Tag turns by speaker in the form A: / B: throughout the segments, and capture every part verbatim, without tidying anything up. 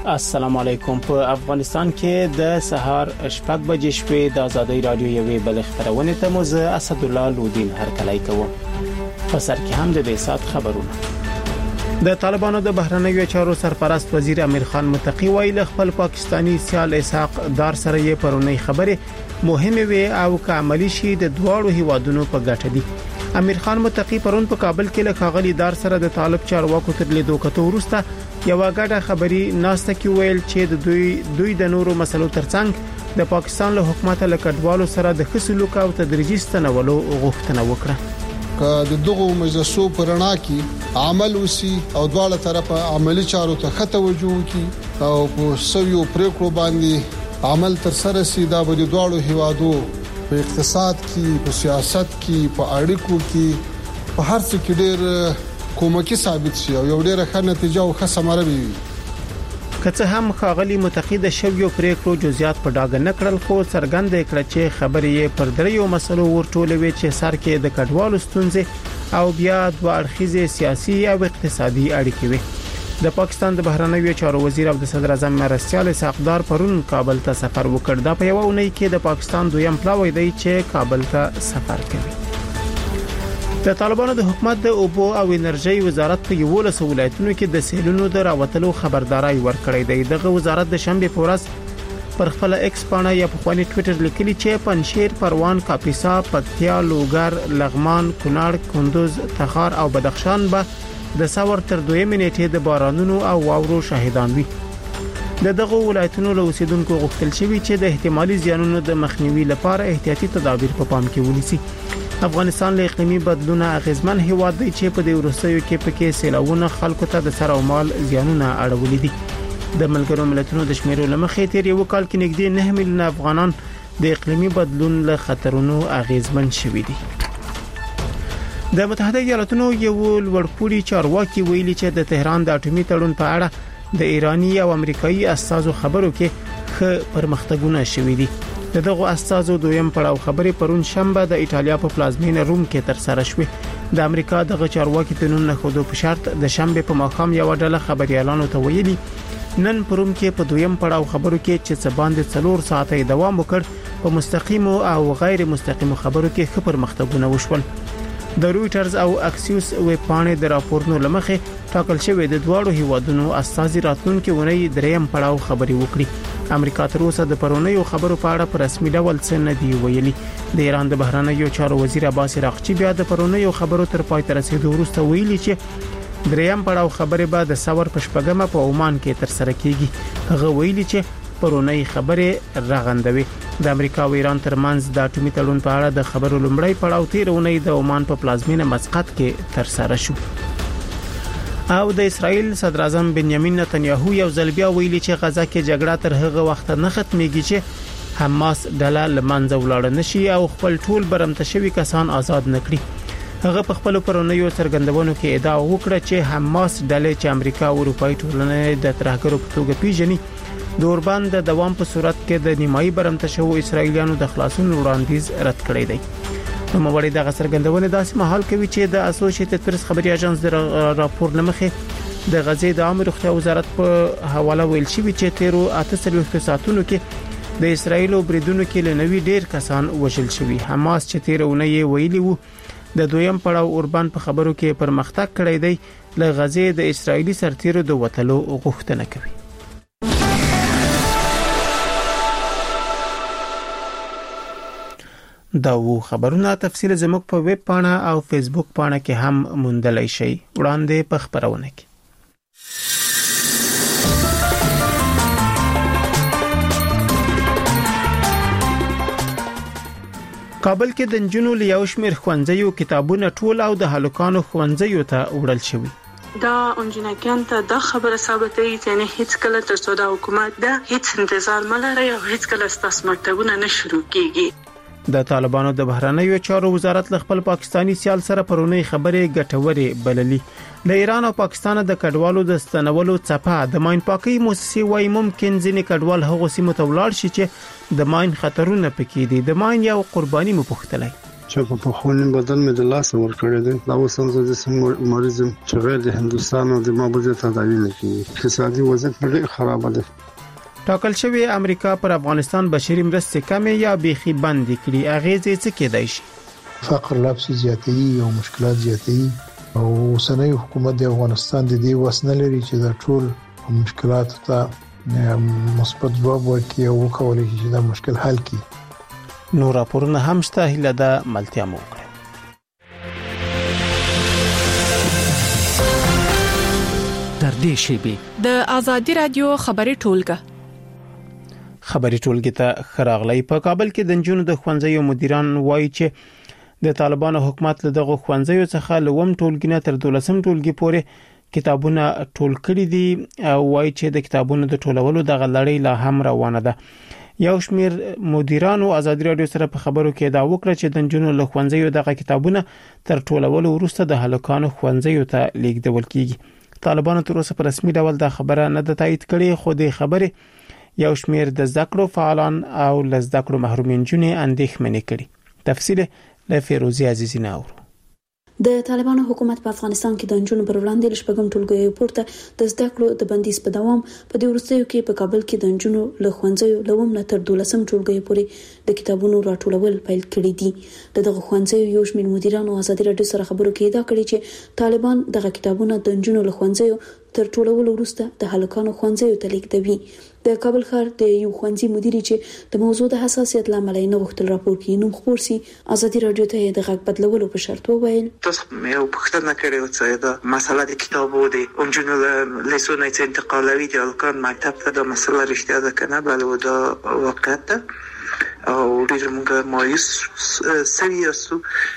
A: السلام علیکم. په افغانستان کې د سهار شپږ بجې شپې د ازادي رادیو یوې بل خبرونه ته مو زه اسد الله لودین هرکلی کوم. په سر کې هم د دې سات خبرونه. د طالبانو د بهرنیو چارو سرپرست وزیر امیر خان متقی ویل خپل پاکستانی سیال اسحاق دار سره یې پرونی خبره مهمه وي او کاملی شي د دواړو هیوادونو په ګټه دي. امیر خان متقی پرون په کابل کې له خاغلی دار سره د طالب چارواکو تر لیدو کته ورسته یو غاډه خبري ناسته کې ویل چې د دوی دوی د نورو مسلو ترڅنګ د پاکستان له حکومت له کډوالو سره د خصلوک او تدریجي ستنولو غوښتنه وکړه.
B: که د دغه مجلسو پرنا کې عمل وسی او دواړه طرفه عملی چارو ته خطه وجو کی او په سویو پریکړو باندې عمل تر سره سي دا به د دواړو هیوادو په اقتصاد کې، په سیاست کې، په اړیکو کې، په هر څه کې ډېر کومکی ثابت شي او یو ډېر ښه نتیجه او ښه ثمره وي.
A: که څه هم خاغلی متقید شویو پریکړو جزئیات په ډاګه نکړل خو څرګند کړ چې خبرې پر دریو مسلو ورټولوي چې سر کې د کډوالو ستونزې او بیا د اړخیزه سیاسي او اقتصادي اړیکې وي. د پاکستان د بهرنیو چارو وزیر او د صدر اعظم مرستيال اسحاق دار پرون کابل ته سفر وکړ. دا په یو اونۍ کې د پاکستان دویم پلاوی دی چې کابل ته سفر کوي. د طالبانو د حکومت د اوبو او انرژي وزارت په یو لس ولایتونو کې د سیلونو د راوتلو خبرداري ورکړې ده. دغه وزارت د شنبه په ورځ پر خپل ایکس پاڼه یا په خواني ټوئیټر لیکلي چې پنشیر، پروان، کاپیسا، پکتیا، لوګر، لغمان، کونړ، کندوز، تخار او بدخشان به د ساور تر دویمه نیټه د بارانونو او واورو شاهدان وي. د دغه ولایتونو له اوسیدونکو غوښتل شوی چې د احتمالي زیانونو د مخنیوي لپاره احتیاطي تدابیر په پام کې ونیسي. افغانستان له اقلیمي بدلون اغیزمن هیواد دی چې په دې ورسېو کې پکې سیلاوونه خلکو ته د سر او مال زیانونه اړولې دي. د ملګرو ملتونو د شمیرو لمخې تیر یو کال کې نږدې نه میلیونه افغانان د اقلیمي بدلون له خطرونو اغیزمن شوي دي. د متحده ایالاتونو یو لوړپوړي چارواکي ویلي چې د تهران د اټومي تړون په اړه د ایرانی او امریکایي استازو خبرو کې ښه پرمختګونه شوي دي. دغه استازو دویم پړاو خبرې پرون شنبه د ایتالیا په پلازمینه روم کې تر سره شوې. د امریکا دغه چارواکي تنون نه خودو په شرط د شنبه په ماښام یو ډله خبريالانو ته ویلي نن پروم کې په دویم پړاو خبرو کې چې څه باندې څلور ساعته دوام وکړ په مستقیم او غیر مستقیم خبرو کې ښه پرمختګونه وشول. د رويټرز او اکسیوس ویب پاڼې د راپورونو لمخې ټاکل شوی د دواړو هیوادونو استازي راتلونکي ونی دریم پړاو خبري وکړي. امریکا تر اوسه د پرونیو خبرو په اړه په رسمي ډول څه نه دی ویلي. د ایران د بهرنیو چارو وزیر عباس راغچی بیا د پرونیو خبرو تر پای ته رسیدو وروسته ویلي چې دریم پړاو خبره به د ساور پښپګمه په عمان کې تر سره کیږي. هغه ویلي چې پرونی خبره رغندوي. د امریکا او ایران ترمنځ د اټومي تړون په اړه د خبرو لومړی پړاو تیرونی د عمان په پلازمینه مسقط کې تر سره شو. او د اسرائیل صدر اعظم بنیامین نتنیاهو یو ځل بیا ویلي چې غزا کې جګړه تر هغه وخت نه ختميږي چې حماس ډله لمنځه ولاړ نشي او خپل ټول برمته شوی کسان آزاد نکړي. هغه په خپل پرونیو څرګندونو کې ادعا وکړه چې حماس ډله چې امریکا او اروپאי ټولنې د ترهګرو په توګه پیژني د اوربان د دوام په صورت کې د نیمایي برمته شو اسرایلیانو د خلاصون وړاندیز رد کړی دی. نو موري دغه څرګندونه داسې مهال کوي چې د اسوسییټډ پریس خبري اژانس د راپور لمخې د غزې د عامه روغتیا وزارت په حواله ویل شوی چې تیرو اته ساعتونو کې د اسرایل بریدونو کې لنوي ډیر کسان وژل شوي. حماس چې تیرونه یې ویلي وو د دویم پړاو اوربان په خبرو کې پرمختګ کړی دی له غزې د اسرایلی سرتیرو د وټلو غوښتنه کوي. دا وو خبرونه تفصیل زموږ په ویب پاڼه او فیسبوک پاڼه کې هم موندلای شئ. وړاندې په خبرونه کې کابل کې د نجونو لیاو شمیر خوانځيو کتابونه ټول او د هلکانو خوانځيو ته وړل شوی.
C: دا انجنیکان ته د خبره ثابتوي چې هیڅ کله تر څو د حکومت د هیڅ انتظار ملري او هیڅ کله ستاسو مکتبونه نه شروع کیږي.
A: د طالبانو د بهرنیو چارو وزارت ل خپل پاکستانی سیال سره پرونی خبره ګټورې بللي. د ایران او پاکستان د کډوالو د ستنولو څپه د ماین پاکي موسسې وای ممکن ځینې کډوال هغه سیمه ته ولاړ شي چې د ماین خطرونه پکې دي. د ماین یو قرباني مو پختلای
D: چې په خوني بدن مې د لاس ور کړی دی دا اوس هم د سم مریض چې غیر د هندستان او د مابوجه تداوی نه کوي اقتصادي وضعیت ډېر خراب دی.
A: ټاکل شوی امریکا پر افغانستان بشري مرستې کمې یا بيخي بند کړي اغیزې څه کېدای شي؟
E: فقر لابس زیاتې او مشکلات زیاتې او اوسنۍ حکومت د افغانستان د دې وسنه لري چې د ټول مشکلات ته مثبت ځواب ورکړي او وکولای شي چې دا مشکل حل کړي.
A: نور راپورونه هم شته هله د ملتیا مو کړ.
F: در دې شیبه
G: د ازادي رادیو خبري ټولګه
A: خبري ټولګه ته خراغلی. په کابل کې د جنونو د خوانځیو مدیران وایي چې د طالبانو حکومت له دغه خوانځیو څخه لوم ټولګینه تر دولسم ټولګي پورې کتابونه ټول کړي دي او وایي چې د کتابونو د ټولولو د غلړۍ لا هم روانه ده. یو شمیر مدیرانو ازادي رادیو سره په خبرو کې دا وکړه چې د جنونو له خوانځیو دغه کتابونه تر ټولولو وروسته د هلکانو خوانځیو ته لیږدول کیږي. طالبانو تر اوسه په رسمي ډول دا خبره نه ده تایید کړې خو د خبره یو شمیر د زده فعالان او ل زده کړو محرومین جنې اندېښمنې کړي. تفصیل له فیروزی عزیزی ناور.
H: د طالبانو حکومت په افغانستان کې د جنونو پر وړاندې لشپږم ټولګي پورته د زده کړو د بندیز په دوام په دې وروستیو کې په کابل کې د جنونو له خوانځیو لوم نه تر دولسم ټولګي پورې د کتابونو راټولول پیل کړي دي. دغه خوانځیو یو شمېر مدیرانو ازادي رادیو سره خبرو کې دا کړی چې طالبان دغه کتابونه د جنونو له خوانځیو تر ټولولو وروسته د هلکانو خوانځیو ته لیږدوي. د کابل ښار د یو خوانځي مدیری چې د موضوع د حساسیت لامل نه غوښتل راپور کې نوم خبر سي ازادي رادیو ته د غږ بدلولو په شرط وویل
I: تاسو یو پوښتنه کړې و چې دا مسله د کتابو د اونجنو لیسونه چې انتقالوي د الکان مکتب ته د مسله رښتیا ده کنه بل و دا واقعیت ده او ډېر موږ مایوس سوي یاستو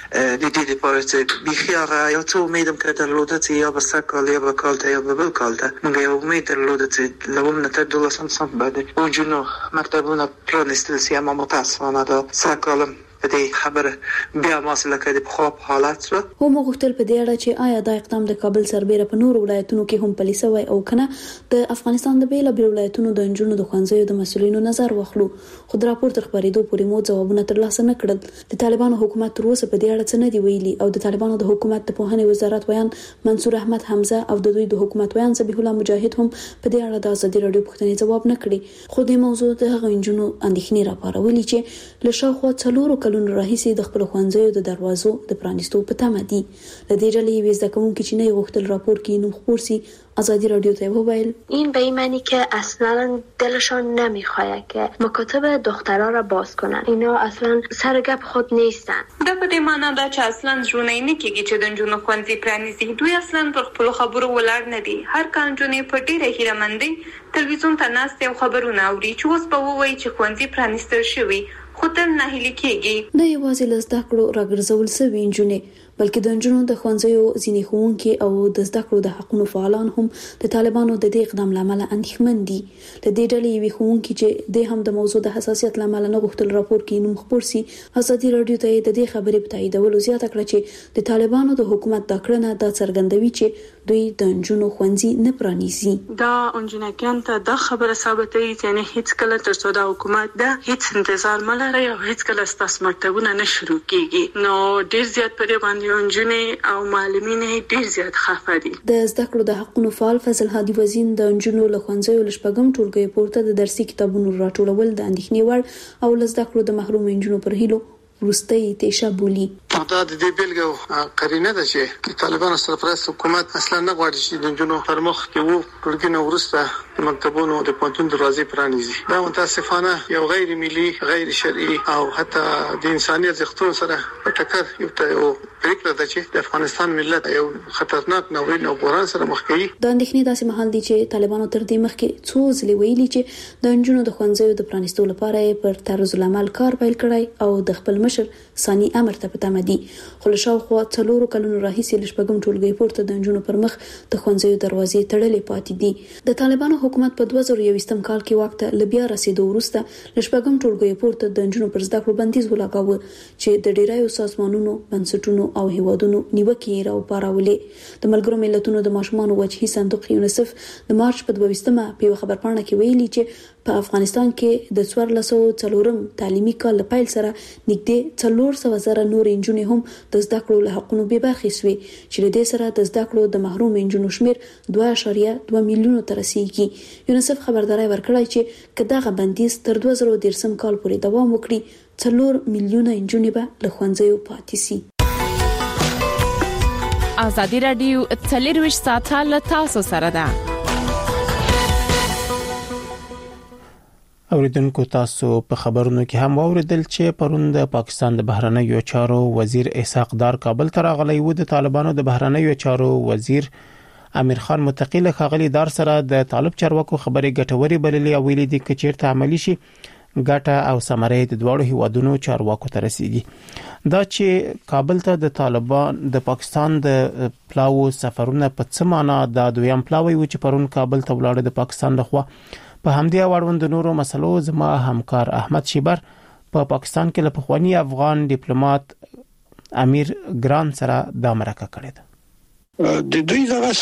I: د دې لپاره چې بيخي هغه یو څه امیدم کړه درلوده چې یا به سکال یا به کال ته یا به بل کال ته موږ یو امید درلوده چې لوم نه تر دولسم صنف بعد اونجنو مکتبونه پرانستل سي اما متاسفانه دا سکالم په دې خبره بیا ماسله کې د خواب حالت شو.
H: هم غوښتل په دې اړه چې آیا دا اقدام د کابل سربېره په نور ولایتونو کې هم پلي شوی او کنه د افغانستان د بیل بیل ولایتونو د جنونو د خوانځیو د مسولینو نظر واخلو. خو د راپور تر خبرېدو پورې مو ځوابونه ترلاسه نه کړل. د طالبانو حکومت تر اوسه په دې اړه څه نه دی ویلي او د طالبانو د حکومت د پوهنې وزارت ویان منصور احمد حمزه او د دوی د حکومت ویان ذبیح الله مجاهد هم په دې اړه د ازادي رادیو پوښتنې جواب نه کړي. خو د موضوع د هغه جنونو اندېښنې راپارولې چې له شاوخوا څلورو کلونو راهیسې د خپل خوانځیو د دروازو د پرانیستو په تمه دي. د دې ډلې یوې زده کوونکې چې نه غوښتل راپور کې نوم خبر سي ازادی رادیو ته وویل
J: این به این معنی که اصلا دلشان نمیخواد که مکاتب دخترها را باز کنن. اینا اصلا سرگپ خود نیستن.
C: دا په دې معنی ده چې اصلا ژوندۍ نه کېږي چې د جنونو خوانځي پرانیزي. دوی اصلا پر خپل خبرو ولاړ نه دي. هر کان جنې په ډیره هیرمندۍ تلویزیون ته ناست او خبرونه اوري چې اوس به وایي چې خوانځي پرانیستل شوی خو تل نه هلي کېږي.
H: نه یوازې له زده کړو راګرځول سوي نجونې بلکې د نجونو د خوانځیو ځینې ښوونکي او د زده کړو د حقونو فعالان هم د طالبانو د دې اقدام لامل اندېښمن دي. د دې ډلې یوې ښوونکي چې د هم د موضوع د حساسیت لامل نه غوښتل راپور کې نوم خبر سي ازادي رادیو ته د دې خبرې په تاییدولو زیاته کړه چې د طالبانو د حکومت د کړنه د څرګندوي چې دوی د نجونو خوانځي نه پرانیزي.
C: دا انجنکان ته د خبره ثابتوي چې نه هیڅ کله تر څو د حکومت د هیڅ انتظار ملره او هیڅ کله ستاسو مکتبونه نه شروع کیږي. نو ډیر زیات په دې باندې انجنې او معلمین ډیر زیات خفه دي.
H: د زده کړو د حقونو فعال فضل هادي وزین د انجنونو له خوانځیو لشپږم ټولګي پورته د درسي کتابونو راټولول د اندېښنې وړ او له زده کړو د محروم انجنونو پر هیلو ورستۍ تیشه بولی.
B: دا د دې بیلګه قرینه ده چې طالبان سرپرست حکومت اصلا نه غواړي چې د جنونو پر مخ کې وو ټولګي نو ورسته مکتبونو د پونتون دروازې پرانیزي. دا متاسفانه یو غیر ملي غیر شرعي او حتی د انساني ارزښتونو سره په ټکر یو ته پریکړه ده چې د افغانستان ملت یو خطرناک ناورین او بحران سره مخ کوي.
H: د اندېښنې داسې مهال دی چې طالبانو تر دې مخکې څو ځلې ویلي چې د انجونو د خوانځیو د پرانیستو لپاره پر طرز العمل کار پیل کړی او د خپل مشر ثاني امر ته پته مدي. خو له شاوخوا څلورو کلونو راهیسې لشپږم ټولګي پورته د انجونو پر مخ د خوانځیو دروازې تړلې پاتې دي. د طالبانو حکومت په دوه زره یوویشتم کال کې وخت له بیا رسیدو وروسته لشپږم ټولګي پورته د انجونو پر زده کړو بندیز ولګاوه چې د ډیرایو سازمانونو بنسټونو او هیوادونو نیوکې راوپارولې. د ملګرو ملتونو د ماشومانو وجهي صندوق یونیسف د مارچ په دوه ویشتمه په خبرپاڼه کې ویلي چې په افغانستان کې د څوارلس سوه څلورم تعلیمي کال له پیل سره نږدې څلور سوه زره نور نجونې هم د زده کړو له حقونو بې برخې شوې چې له دې سره د زده کړو د محروم نجونو شمیر دوه اعشاریه دوه میلیونه ته رسیږي. یونیسف خبرداري ورکړی چې که دغه بندیز تر دوه زره دېرشم کال پورې دوام وکړي څلور میلیونه نجونې به له ښوونځیو پاتې شي.
G: ازادي رادیو څلرویشت ساعته له تاسو سره ده.
A: اوریدونکو تاسو په خبرونو کې هم اوریدل چې پرون د پاکستان د بهرنیو چارو وزیر اسحاق دار کابل ته راغلی و. د طالبانو د بهرنیو چارو وزیر امیر خان متقی له خاغلی دار سره د طالب چارواکو خبرې ګټوري بللې او ویلي دي چې چیرته عملی شي ګټه او ثمره د دوړو هیوادونو چارواکو ته رسیدي. دا چې کابل ته د طالبان د پاکستان د پلاو سفرونه په څه معنا د دویم پلاوی و چې پرون کابل ته ولاړ د پاکستان لخوا په همدې اړوند نورو مسلو زما همکار احمد شیبر په پا پاکستان کې له پخوانی افغان ډیپلوماټ امیر ګران سره د مرکه کړې ده.
K: د دوی دغه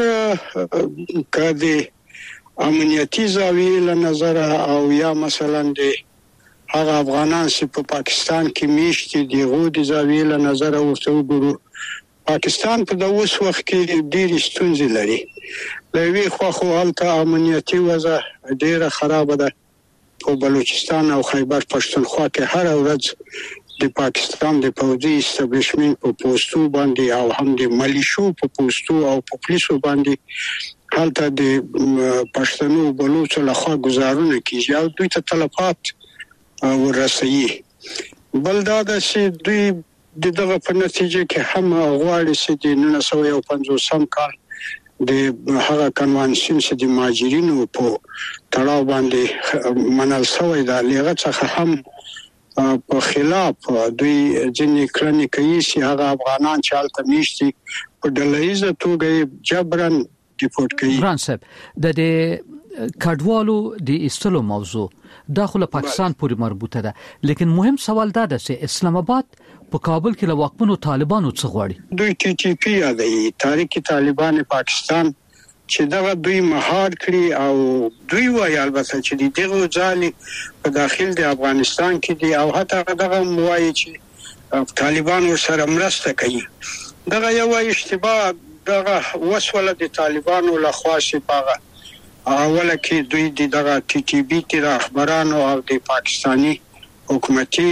K: سفر کړي امنیتی زاویه له نظر او یا مثلا د هغه افغانان چې په پاکستان کې میشتي دی غو د زاویه له نظر ورته وګورو. پاکستان په د اوس وخت کې ډېر ستونزې لري. لوي خو خو حالته امنیتی وضع ډېره خراب ده. په بلوچستان او خیبر پښتونخوا کې هر ورځ د پاکستان د پوځي استابلیشمنت په پوسټو باندې او هم د ملیشو په پوسټو او په پولیسو باندې حالته د پښتنو بلوچو لخوا گزارونه کیږي او دوی ته تلفات ورسوي. بل دا چې دوی دغه په نتیجه کې هم غواړي چې د نولس سوه پنځوسم کال د هغه کنوانسیون چې د مهاجرینو په تړاو باندې منل شوی دا لغه څخه هم په خلاف دوی ځینې کړنې کوي چې هغه افغانان چې هلته میشتي په ډلهیزه توګه جبرن
F: ګران صاحب د کډوالو د استلو موضوع داخله پاکستان پورې مربوطه ده، لیکن مهم سوال دا ده چې اسلام آباد په کابل کې له واکمنو طالبانو څخه غواړي.
K: دوی ټي ټي پی یادوي تاریخي طالبان پاکستان چې دا دوی مهار کړی او دوی وايي البته چې دغه ځالي په داخل د افغانستان کې دي او حتی دغه موایي چې طالبان سره مرسته کوي. دغه یو اشتباه دغه وسوله د طالبانو لخوا شپه اوله کې دوی دغه ټي ټي بي کې رهبرانو او د پاکستانی حکومتي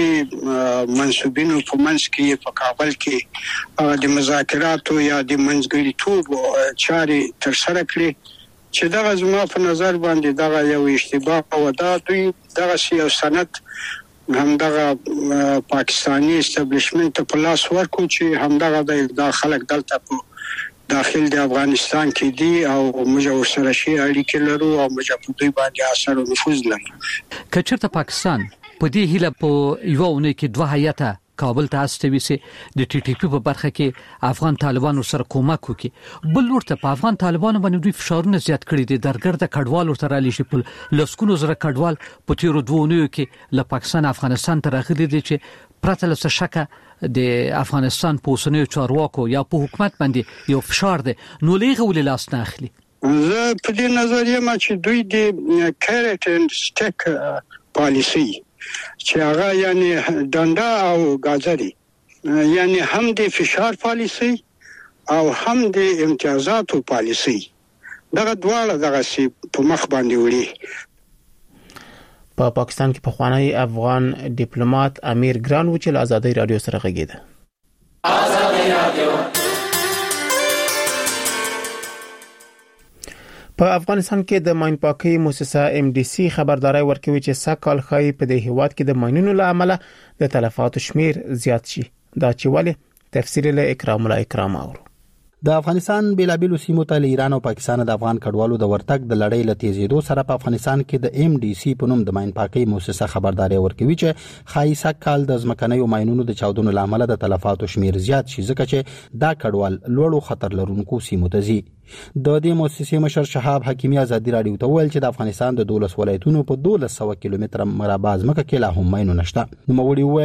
K: منسوبینو په منځ کې په کابل کې د مذاکراتو یا د منځګړیتوب چارې تر سره کړې چې دغه زما په نظر باندې دغه یو اشتباه او دا دوی دغه یو سند هم دغه پاکستانی استابلیشمنت په لاس ورکو چې هم دغه د خلک دلته په داخل د افغانستان کې دي او موږ سره شي اړیکې لرو او موږ په دوی باندې اثر او نفوذ لرو.
F: کچرته پاکستان په دې هیله په یو ونه کې دوه هیاته کابل ته استوي سي د ټي ټي پی په برخه کې افغان طالبانو سره کومک وکي. بل ورته په افغان طالبانو باندې دوی فشارونه زیات کړي دي. درګرد کډوال ورته رالي شي په لسکونو زره کډوال په تیرو دوونیو کې له پاکستان افغانستان ته راغلي دي چې پرته له شکه د افغانستان په اوسنیو چارواکو یا په حکومت باندې یو فشار دی نو لغه ولې لاس نه اخلي.
K: زه په دې نظر یم چې دوی د کیرټ اند سټیک پالیسی چې هغه یعنی دنده او گازري یعنی هم د فشار پالیسی او هم د امتیازاتو پالیسی دغه دواړه دغه سي په مخ باندې وړي.
A: په پا پاکستان کې پخوانی افغان ډیپلوماټ امیر ګران و چې له آزادۍ رادیو سره غږیده. آزادۍ رادیو په افغانستان کې د ماین پاکي مؤسسه ام ډي سي خبرداري ورکوي چې ساکال خای په د هیواد کې د ماینونو له امله د تلفاتو شمیر زیات شي. دا چې ولې تفسیر له اکرام الله اکرام اورو.
L: د افغانستان بیلابیلو سیمو ته له ایران او پاکستان د افغان کډوالو د ورتګ د لړۍ له تیزېدو سره په افغانستان کې د ام ډي سي په نوم د ماین پاکي مؤسسه خبرداري ورکوي چې خایسه کال د ځمکنیو ماینونو د چاودنو لامل د تلفاتو شمیر زیات شي ځکه چې دا کډوال لوړو خطر لرونکو سیمو ته ځي. د دې مؤسسې مشر شهاب حکیمی ازادي رادیو ته ویل چې د افغانستان د دولس ولایتونو په دولس سوه کیلومتره مربع ځمکه کې لا هم ماینونه شته. نو موړي ویل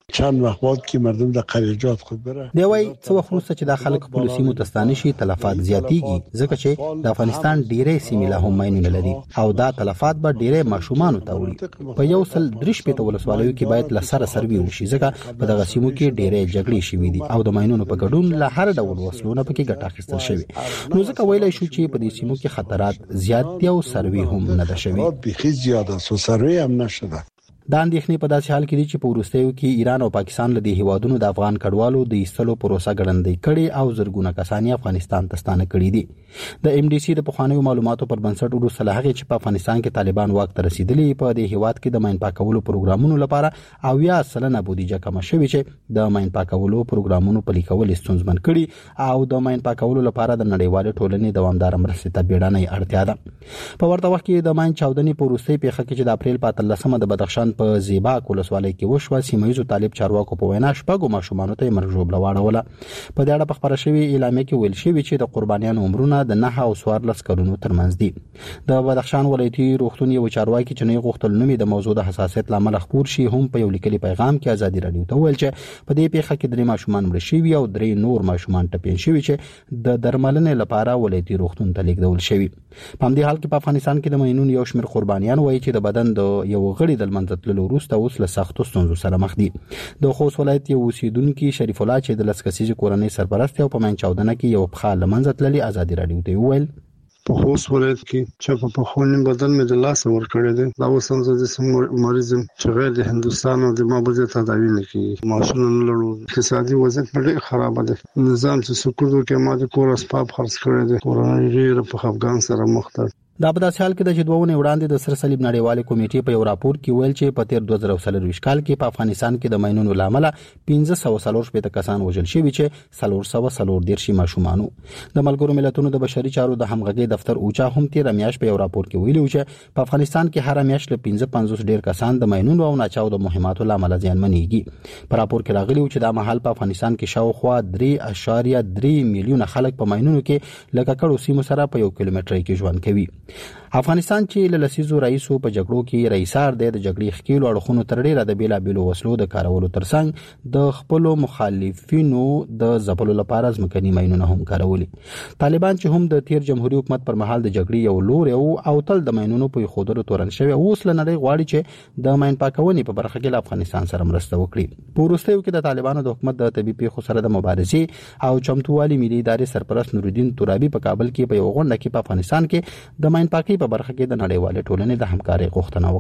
D: چند وقت بعد که مردم د خلیجات خود بره
L: دی وای څو وخت وروسته چې د خلک خپل سیمو ته ستانه شي تلفات زیاتېږي ځکه چې د افغانستان ډیره سیمې لا هم ماینونه لري او دا تلفات به ډیره ماشومان ته وړي په یو سل درش په ولسوالیو کې باید لسره سروي وشي ځکه په دغه سیمو کې ډیره جګړې شوې دي او د ماینونو په ګډون له هر ډول وسلونه پکې ګټه اخیستل شوی نو ځکه ویلای شو چې په دې سیمو کې خطرات زیات دي او سروي هم نه ده شوی
D: بخي زیاده سو سروي هم نشده
L: دا اندېښنې په داسې حال کې دي چې په وروستیو کې ایران او پاکستان له دې هیوادونو د افغان کډوالو د ایستلو پروسه ګړندۍ کړې او زرګونه کسان افغانستان ته ستانه کړي دي د ایم ډي سي د پخوانیو معلوماتو پر بنسټ وروسته له هغې چې په افغانستان کې طالبان واک ته رسیدلي په دې هیواد کې د ماین پاکولو پروګرامونو لپاره اویا سلنه بودیجه کمه شوې چې د ماین پاکولو پروګرامونو پلي کول ستونزمن کړي او د ماین پاکولو لپاره د نړیوالې ټولنې دوامداره مرستې ته بیړنۍ اړتیا ده په ورته وخت کې د ماین چاودنې په وروستۍ پیښه کې چې د اپریل په اتلسمه د بدخشان په زیباک ولسوالۍ کې وشوه سیمایي طالب چارواکو په وینا شپږو ماشومانو ته مرګ ژوبله واړوله په دې اړه په خبره شوې اعلامیه کې ویل شوی چې د قربانیانو عمرونه د نه او څوارلس کلونو ترمنځ دي د بدخشان ولایتي روغتون یو چارواکي چې نه غوښتل نومي د موضوع د حساسیت لامل خبر شي هم په یو لیکلي پیغام کې ازادي رادیو ته ویل چې په دې پیښه کې درې ماشومان مړ شوي او درې نور ماشومان ټپي شوي چې د درملنې لپاره ولایتي روغتون ته لیږدول شوي په همدې حال کې په افغانستان کې د ماینونو یو شمېر قربانیان وایي چې د بدن د یو غړي د لمنځه تللو وروسته اوس له سختو ستونزو سره مخ دي د خوست ولایت یو اوسیدونکي شریف الله چې د لس کسیزې کورنۍ سرپرست او په ماین چاودنه کې یو پخا لمنځه تللي ازادي رادیو ته ویل
D: په خوست ولایت کې چې په خونین بدن مې د لاس ور کړی دی دا اوس هم زه سم مریض چې غیر د هندستان او د مابوزه تداوی نه کوي ماشوم نه لرو اقتصادي وضعیت ډېر خراب دی نظام چې سکوډو کې ماده کور اسباب خرڅ کړی دی کورونه ډېر په افغان سره مخ ده
L: دا په داسې حال کې د جدوونه وړاندې د سر صلیب نړیوالې کمیټې په یو راپور کې ویل چې په تیر دوه زره څلور کال کې په افغانستان کې د ماینونو لامل پنځه سوه څلور شپږ کسان وژل شوي چې څلور سوه څلور دېرش ماشومان د ملګرو ملتونو د بشري چارو د همغږي دفتر اوچا هم تیر میاشت په یو راپور کې ویلي چې په افغانستان کې هر میاشت له پنځه پنځوس ډېر کسان د ماینونو او ناچاو د مهماتو لامل زیانمنېږي په راپور کې راغلي چې دا مهال په افغانستان کې شاوخوا درې اشاریه درې میلیونه خلک په ماینونو کې لکه کډو سیمو سره په یو کیلومتر کې ژوند کوي افغانستان چې له لسیزو رئیسو په جګړو کې رئیسار دی د جګړې ښکیلو اړخونو تر ډیره د بیلابیلو وسلو د کارولو ترڅنګ د خپل مخالفینو د ځپلو لپاره ځمکني ماینونه هم کارولي طالبان چې هم د تیر جمهوریت حکومت پر مهال د جګړې یو لور او او تل د ماینونو په خودرو تورن شوی اوس له نړۍ غواړي چې د ماین پاکونې په برخه کې له افغانستان سره مرسته وکړي په وروستیو کې د طالبانو د حکومت د طبي پیښو سره د مبارزې او چمتووالي ملي ادارې سرپرست نورالدین ترابي په کابل کې په یو غونډه کې په افغانستان کې د ماین پاکي په برخه کې د نړیوالې ټولنې د همکارۍ غوښتنه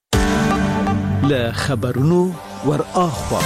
L: وکړه
M: له خبرونو ور اخوا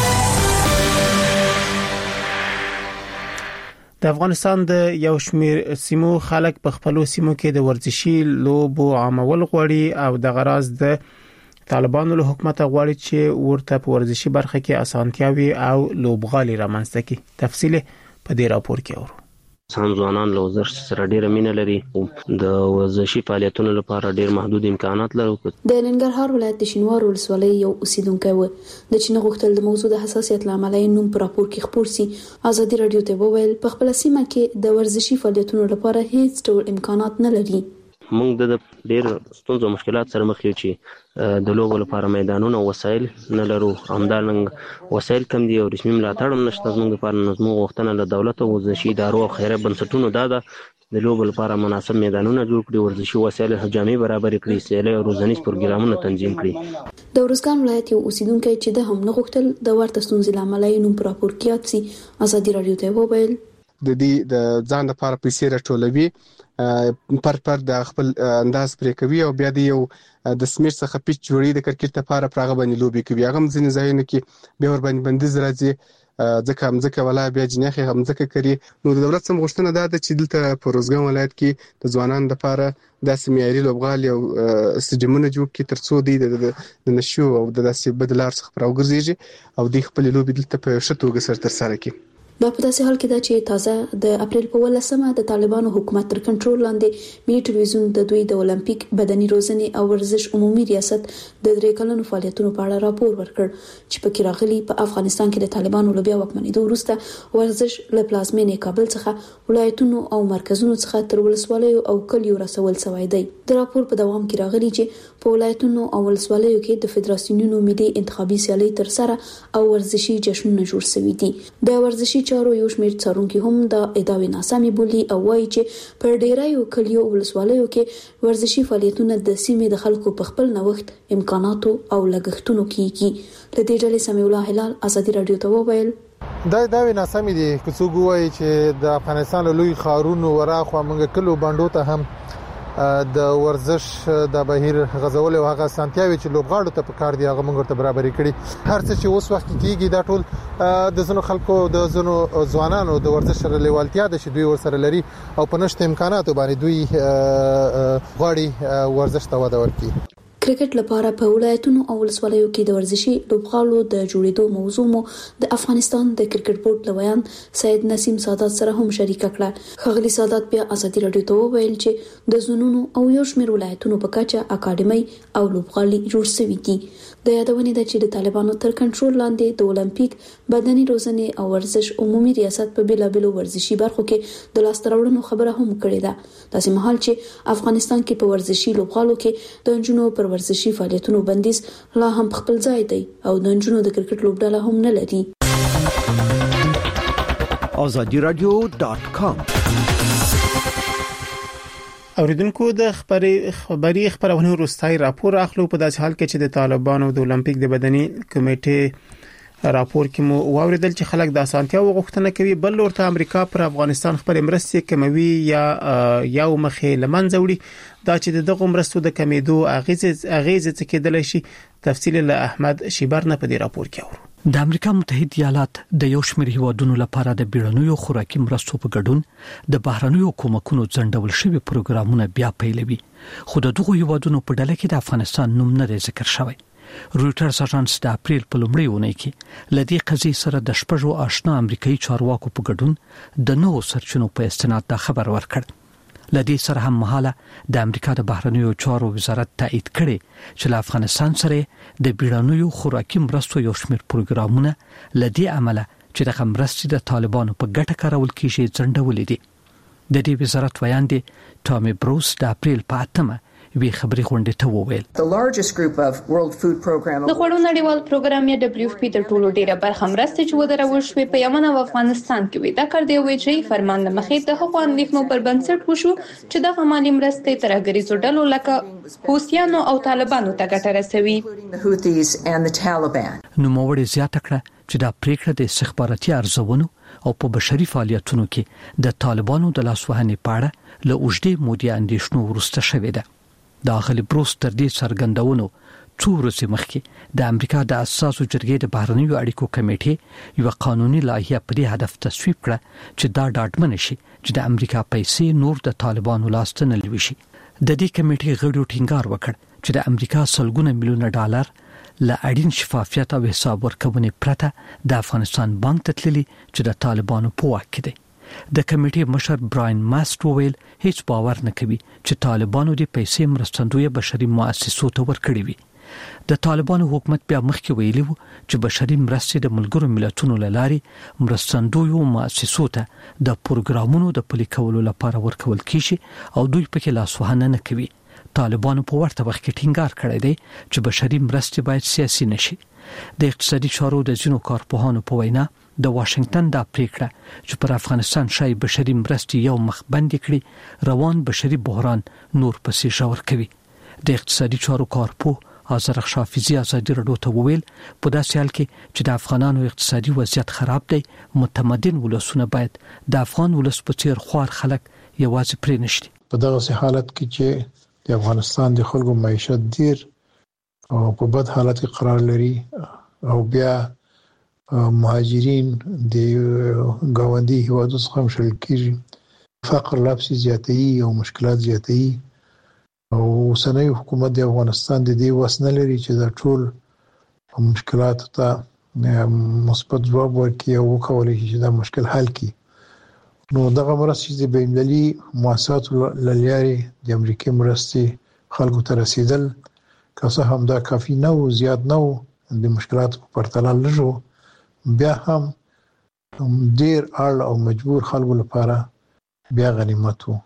A: د افغانستان د یو شمېر سیمو خلک په خپلو سیمو کې د ورزشي لوبو عامول غواړي او د غراض د طالبانو له حکومت غواړي چې ورته په ورزشي برخه کې اسانتیاوي او لوبغالي رامنځته کړي تفصیل په دې راپور کې اورو
N: سم ځوانان له ورزش سره ډیره مینه لري د ورزشي فعالیتونو لپاره ډیر محدود امکانات لري
H: د ننګرهار ولایت د شینوار ولسوالۍ یو اوسیدونکی و د چینه غوښتل د موضوع د حساسیت لامل یې نوم پر راپور کې خبر سي ازادي رادیو ته وویل په خپل سیمه کې د ورزشي فعالیتونو لپاره هیڅ ډول امکانات نه لري
N: موږ د ډیر ستونزو مشکلات سره مخ یو چې د لوبو لپاره میدانونه او وسایل نه لرو همدارنګ وسایل کم دي او رسمي ملاتړ هم نشته زموږ لپاره نظم غوښتنه له دولت او ورزشي ادارو او خیریه بنسټونو دا ده د لوبو لپاره مناسب میدانونه جوړ کړي ورزشي وسایل جامع برابر کړي سیالي او روزنیز پروګرامونه تنظیم کړي
H: د ورزګان ولایت یو اوسیدونکی چې د هم نه غوښتل د ورته ستونزې لامل یې نوم پر راپور کې یاد سي ازادي رادیو ته وویل
O: د دې د ځان لپاره پیسې راټولوي پر پر د خپل انداز پرې کوي او بیا د یو د سمیر څخه پیچ جوړي د کرکټ لپاره پراغه باندې لوبي کوي هغه ځینې ځایونه کې به ور باندې بندیز راځي ځکه هم ځکه ولا بیا جنخه هم ځکه کوي نو د دولت سم غوښتنه ده چې دلته په روزګان ولایت کې د ځوانانو لپاره د سیمایي لوبغالي او سټډیمونه جوړ کړي ترڅو د نشو او د داسې بدلار څخه راوګرځي او د خپل لوبي دلته په شتوګه سر تر سره کوي
H: دا په داسې حال کې ده چې تازه د اپریل په ولسمه د طالبانو حکومت تر کنټرول لاندې ملي ټلویزیون د دوی د اولمپیک بدني روزنې او ورزش عمومي ریاست د درې کلونو فعالیتونو په اړه راپور ورکړ چې پکې راغلي په افغانستان کې د طالبانو لوبیا واکمنېدو وروسته ورزش له پلازمینې کابل څخه ولایتونو او مرکزونو څخه تر ولسوالیو او کلیو رسول شوی دی د راپور په دوام کې راغلي چې په ولایتونو او ولسوالیو کې د فدراسیونونو ملي انتخابي سیالي تر سره او ورزشي جشنونه جوړ شوي دي. د ورزشي چارو یو شمېر څارونکي هم د ادعاوې ناسمي بولي او وایي چې په ډیرایو کلیو ولسوالیو کې ورزشي فعالیتونه د سیمې د خلکو په خپل نوښت، امکاناتو او لګښتونو کېږي. لدې ډلې سمیع الله هلال ازادي رادیو ته وویل
P: دا دا ویناسمې دي که څوک وایي چې د افغانستان لوی خارونو وراخوا موږ کلو بانډو ته هم د ورزش د بهیر غزول او هغه سانتیاوي چې لوبغاړو ته په کار دی هغه موږ ته برابرۍ کړي. هر څه چې اوس وخت کېږي دا ټول د زنو خلکو د زنو ځوانانو د ورزش سره لیوالتیا د شي دوی ورسره لري او په نشته امکاناتو باندې دوی غواړي ورزش ته وده ورکړي.
H: کرکټ لپاره په ولایتونو او ولسوالیو کې د ورزشي لوبغاړو د جوړېدو موضوع مو د افغانستان د کرکټ بورډ لویان سید نسیم سادات سره هم شریک کړه. خغلی سادات بیا ازادي رادیو ته وویل چې د زونونو او یو شمېر ولایتونو په کچه اکاډمي او لوبغالي جوړ شوي دي. د یادونې د چې د طالبانو تر کنټرول لاندې د اولمپیک بدني روزنې او ورزش عمومي ریاست په بیلابیلو ورزشي برخو کې د لاس تراوړنو خبره هم کړې ده. داسې مهال چې افغانستان کې په ورزشي لوبغالو کې د انجونو پر ورزشي فعالیتونو بندیز لا هم خپل ځای دی او د انجونو د کرکټ لوبډله هم نه لري.
M: azadi radio dot com
A: اوریدونکو د خبري خبري خبرونه وروستای راپور اخلو په داسې حال کې چې د طالبانو د اولمپیک د بدني کمیټې راپور کې مو واوریدل چې خلک د اسانتیا وغوښتنه کوي بل ورته امریکا پر افغانستان خبر مرستې کموي یا یو مخې لمنځه وړي دا چې دغه مرستو د کمیدو اغیز اغیز څه کېدل شي. تفصیل له احمد شیبر نه په دې راپور کې اورو.
F: د امریکا متحده ایالات د یو شمېر هیوادونو لپاره د بیړنیو خوراکي مرستو په ګډون د بهرنیو کومکونو ځنډول شوی پروګرامونه بیا پیلوي. خو د دغه هیوادونو په ډله کې د افغانستان نوم نه ذکر شوی. رويټرز اژانس د اپریل په لومړۍ اونۍ کې لدی قضیې سره د شپږو آشنا امریکایي چارواکو په ګډون د نوو سرچینو په استناد دا خبر ورکړ. لدی سره هم مهاله د امریکا د بهرنیو چارو وزارت تایید کړي چې له افغانستان سره د بیړنیو خوراکي مرستو یو شمېر پروګرامونه لدی عمله چې د مرستې د طالبانو په ګټه کارول کیږي ځنډولې دي. د دې وزارت ویان دي ټامي بروس د اپریل په اتمه وی خبري غونډه ته وویل.
C: د خوړو نړیوال پروګرام یا دبليو اف پی د ټولو ډیره برخه مرستې چې ودرول شوې په یمن او افغانستان کې وي. دا کار دی ویجی فرمان لمخې د حقوقو اندېښنو پر بنسټ وشو چې د مالی مرستې ترګریزو ډلو لکه حوثیانو او طالبانو ته ګټه رسوي.
F: نو موړې زیاته کړه چې دا پریکړه د استخباراتي ارزونو او په بشري فعالیتونو کې د طالبانو د لاسوهنې په اړه له اوږدې مودې اندېښنو وروسته شوې ده. داخلي بروس تر دې څرګندونو څو ورځې مخکې د امریکا د اساسو جرګې د بهرنیو اړیکو کمیټې یو قانوني لایحه په دې هدف تصویب کړه چې دا ډاډمن شي چې د امریکا پیسې نور د طالبانو لاسته نه لوي شي. د دې کمیټې غړو ټینګار وکړ چې د امریکا سلګونه میلیونه ډالر له اړین شفافیت او حساب ورکونې پرته د افغانستان بانک ته تللي چې د طالبانو په واک کې دي. د کمیټې مشر براین ماست وویل هیڅ باور نه کوي چې طالبانو د پیسې مرستندوی بشري مؤسسو ته ورکړي وي. د طالبانو حکومت بیا مخکې ویلي وو چې بشري مرستې د ملګرو ملتونو لاري مرستندوی مؤسسو ته د پروګرامونو د پلي کولو لپاره ورکول کیږي او دوی پکې لاسوهنه نه کوي. طالبانو په ورته وخت کې ټینګار کړی دی چې بشري مرستې باید سیاسي نشي. د اقتصادي چارو د ځینو کارپوهانو په وینا د واشنگټن د پریکړه چې پر افغانستان شای بشري مرستې یو مخ بند کړي روان بشري بحران نور پسې ژور کوي. د اقتصادي چارو کارپوه آذر خشافیزی ازادي رادیو ته وویل په داسې حال کې چې د افغانانو اقتصادي وضعیت خراب دی متمدن ولسونه باید د افغان ولس په څیر خوار خلک یوازې پرې نشي.
E: په دغه حالت کې چې د افغانستان د خلکو معیشت ډیر او په بد حالت کې قرار لري او بیا مهاجرین د گاونډي هیوادو څخه هم شړل کیږي. فقر لا پسې زیاتېږي او مشکلات زیاتېږي او اوسنۍ حکومت د افغانستان د دې وس نه لري چې دا ټول مشکلات ته مثبت ځواب ورکړي او وکولای شي چې دا مشکل حل کړي. نو دغه مرستې د بین‌المللي مؤسساتو له لارې د امریکای مرستې خلکو ته رسیدل که څه هم دا کافي نه و زیات نه و د مشکلاتو په پرتله لږ و بیا هم ډیر اړ او مجبور خلکو لپاره بیا غنیمت وو.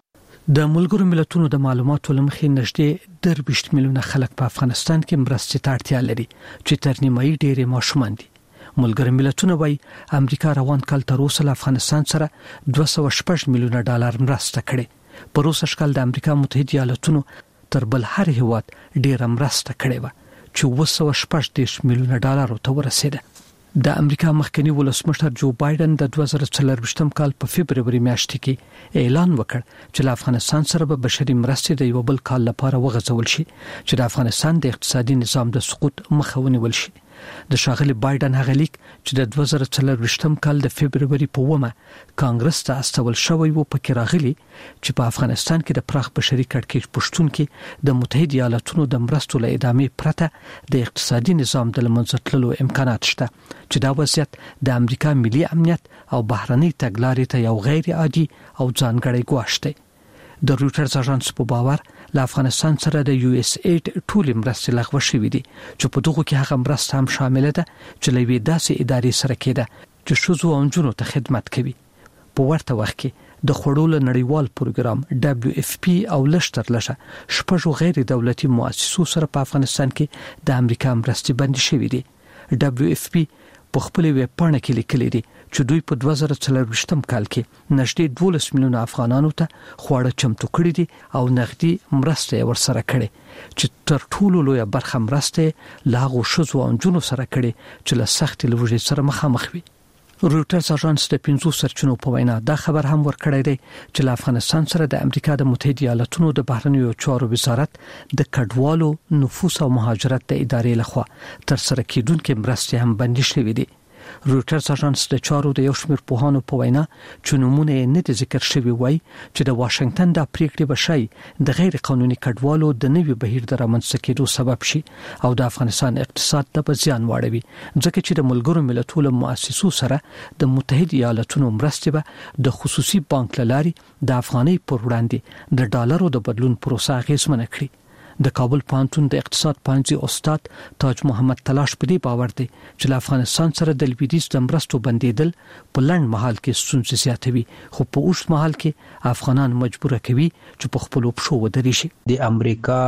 F: د ملګرو ملتونو د معلوماتو لمخې نږدې درویشت میلیونه خلک په افغانستان کې مرستې ته اړتیا لري چې تر نیمایي ډېرې ماشومان دي. ملګرو ملتونو وايي امریکا روان کال تر اوسه له افغانستان سره دوه سوه شپږ میلیونه ډالر مرسته کړې. په روسه شکل د امریکا متحده ایالاتونو تر بل هر هیواد ډېره مرسته کړې و چې اوه سوه شپږ دېرش میلیونه ډالر ته ورسېده. د امریکا مخکنی ولسمشر جو بایدن د دوه زره څلرویشتم کال په فبرवरी میاشت کې اعلان وکړ چې له افغانستان سره به بشري مرستې د یو بل کال لپاره وغځول شي چې د افغانستان د اقتصادي نظام د سقوط مخه ونیول شي. د ښاغلي بایدن هغه لیک چې د دوه زره څلرویشتم کال د فبرवरी په اوومه کانګرس ته استول شوی و پکې راغلي چې په افغانستان کې د پراخ بشري کړکېچ پښتون کې د متحده ایالاتونو د مرستو له ادامې پرته د اقتصادي نظام د لمنځه تللو امکانات شته چې دا وضعیت د امریکا ملي امنیت او بهرنۍ تګلارې ته یو غیر عادي او ځانګړی ګواښ دی. د رويټرز اژانس په باور له افغانستان سره د یو اس ایډ ټول مرستې لغوه شوې دي چې په دغه کې هغه مرسته هم شامل ده چې لوي داسې ادارې سره کېده چې شوزو او جنونو ته خدمت کوي. په ورته وخت کې د خړول نړیوال پروګرام دبليو اف پی او لشتر لشه شپږو غیر دولتي مؤسسو سره په افغانستان کې د امریکا مرستې بند شوې دي. دبليو اف پی په خپل ویب پاڼه کې لیکلي دي چې دوی په دوه زره څلرویشتم کال کې نږدې دولس میلیونه افغانانو ته خواړه چمتو کړي دي او نغدي مرسته ورسره کړي چې تر ټولو لویه برخه مرسته لاغو شوزو او جنونو سره کړي چې له سخت لوږې سره مخامخ وي. رويټرز اژانس د پنځو سرچینو په وینا دا خبر هم ورکړی دی چې له افغانستان سره د امریکا د متحده ایالاتونو د بهرنیو چارو وزارت د کډوالو نفوس او مهاجرت د ادارې لخوا تر سره کېدونکې مرستې هم بندي شوې دي. رويټرز اژانس د چارو د یو شمېر پوهانو په وینا چې نمونه یې نه دي ذکر شوی وای چې د واشنگټن د پریکړې بشي د غیر قانوني کډوالو د نوي بهیر د رامنځته کېدو سبب شي او د افغانستان اقتصاد ته په زیان واړوي ځکه چې د ملګرو ملتونو مؤسسو سره د متحده ایالاتونو مرستې به د خصوصي بانک لاري د افغاني پر وړاندې د ډالرو د بدلون پروسه اغیزمنه کړي. د کابل پوهنتون د اقتصاد پوهنځي استاد تاج محمد تلاش په دې باور دی چې له افغانستان سره د لویدیځ د مرستو بندیدل په لنډ مهال کې ستونزې زیاتوي خو په اوږد مهال کې افغانان مجبور کوي چې په خپل پښو ودرې شي.
Q: د امریکا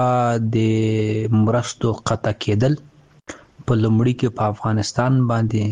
Q: د مرستو قطع کېدل په لومړي کې په افغانستان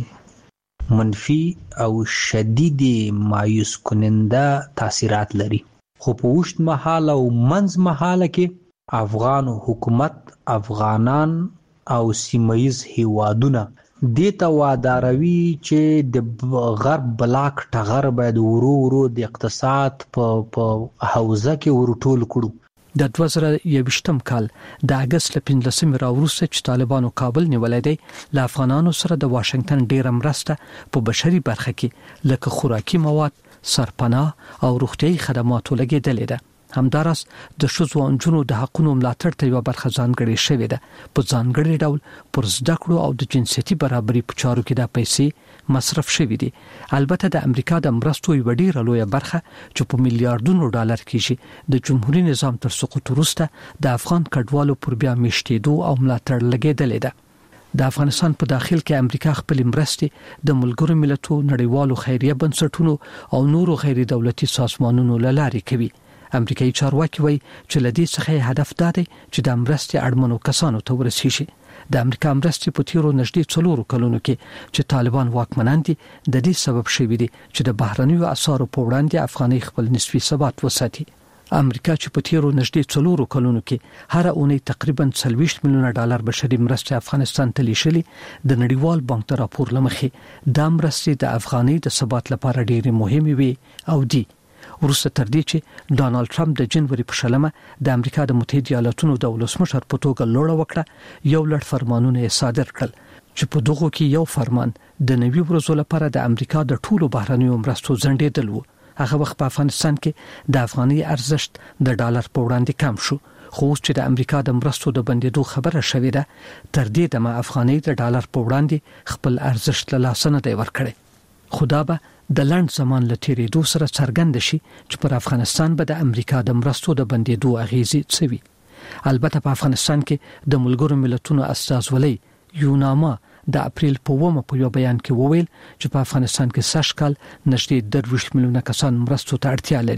Q: باندې منفي او شدید مایوس کننده تاثیرات لري خو په اوږد مهال او منځ مهال کې افغان حکومت افغانان او سیمایز هیوادونه د تواداروي چې د غرب بلاک ټغر باید ورو ورو د اقتصاد په په حوزه کې ورټول کړو.
F: د دوه زره یوویشتم کال د اگست ل پنځلسمې راوروسته چې طالبانو کابل نیولای دی له افغانانو سره د واشنگټن ډیره مرسته په بشري برخه کې لکه خوراکي مواد سرپناه او روغتيایي خدماتو لګیدلې ده. همدارس د شوزو او جنونو د حقونو ملاتړ ته یو برخه ځانګړې شوې ده په ځانګړي ډول پر زده کړو او د جنسيتي برابرۍ په چارو کې د پیسې مصرف شوې دي. البته د امریکا د مرستو یو ډیره لویه برخه چې په میلیارډونو ډالر کېږي د جمهوریت نظام تر سقوط وروسته د افغان کډوالو پر بیا میشتېدو او ملاتړ لګیدلې ده. د افغانستان په داخل کې امریکا خپل مرستې د ملګرو ملتونو نړیوالو خیریه بنسټونو او نورو غیر دولتي سازمانونو لاري کوي. امریکایي چارواکي وایي چې لدې څخه هدف دا دی چې د مرستې اړمنو کسانو ته ورسیږي. د امریکا مرستې په تیرو نږدې څلورو کلونو کې چې طالبان واکمنان دي د دې سبب شوی دی چې د بهرنیو اسعارو په وړاندې افغاني خپل نسبي ثبات وساتي. امریکا چې په تیرو نږدې څلورو کلونو کې هر اونۍ تقریبا څلوېښت میلیونه ډالر بشري مرستې افغانستان ته لیږلي د نړیوال بانک د راپور لمخې دا مرستې د افغاني د ثبات لپاره ډېرې مهمې وي او دي. وروسته تر دې چې ډانالډ ټرمپ د جنوري په شلمه د امریکا د متحده ایالاتونو د ولسمشر په توګه لوړه وکړه یو لړ فرمانونه یې صادر کړل چې په دغه کې یو فرمان د نوي ورځو لپاره د امریکا د ټولو بهرنیو مرستو ځنډېدل و. هغه وخت په افغانستان کې د افغاني ارزښت د ډالر په وړاندې کم شو خو اوس چې د امریکا د مرستو د بندیدو خبره شوې ده تر دې دمه افغاني د ډالر په وړاندې خپل ارزښت له لاسه نه دی ورکړی. خدا به د لنډ زمان له تیریدو سره څرګند شي چې پر افغانستان به د امریکا د مرستو د بندیدو اغیزې څه وي. البته په افغانستان کې د ملګرو ملتونو استازولۍ یوناما د اپریل په اوومه په یو بیان کې وویل چې په افغانستان کې سږ کال نږدې درویشت میلیونه کسان مرستو ته اړتیا لري.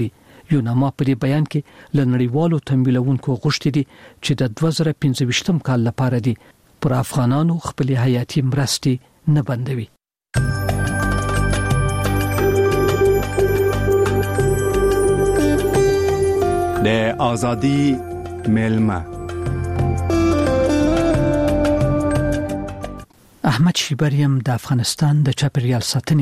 F: یوناما په دې بیان کې لنړیوالو تمویلونکو غوښتي دي چې د دوه زره پنځه ویشتم کال لپاره دي پر افغانانو خپل حیاتي مرستې نه بندوي.
R: د ازادي ملما
F: احمد شیبریم د افغانستان د چاپیریال ساتنې